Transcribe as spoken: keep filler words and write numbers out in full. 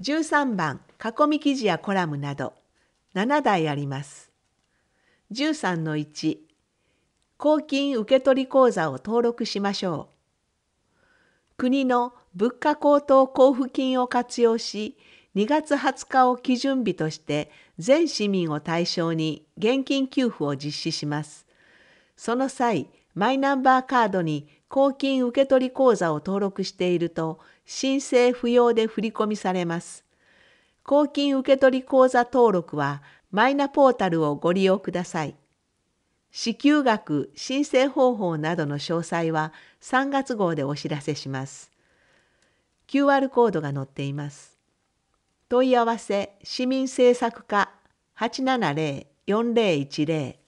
じゅうさんばん、囲み記事やコラムなどななだいあります。じゅうさんのいち、公金受取口座を登録しましょう。国の物価高騰交付金を活用し、にがつはつかを基準日として全市民を対象に現金給付を実施します。その際、マイナンバーカードに公金受取口座を登録していると申請不要で振り込みされます。公金受取口座登録はマイナポータルをご利用ください。支給額、申請方法などの詳細はさんがつ号でお知らせします。キューアール コードが載っています。問い合わせ市民政策課 はちななゼロ よんゼロいちゼロ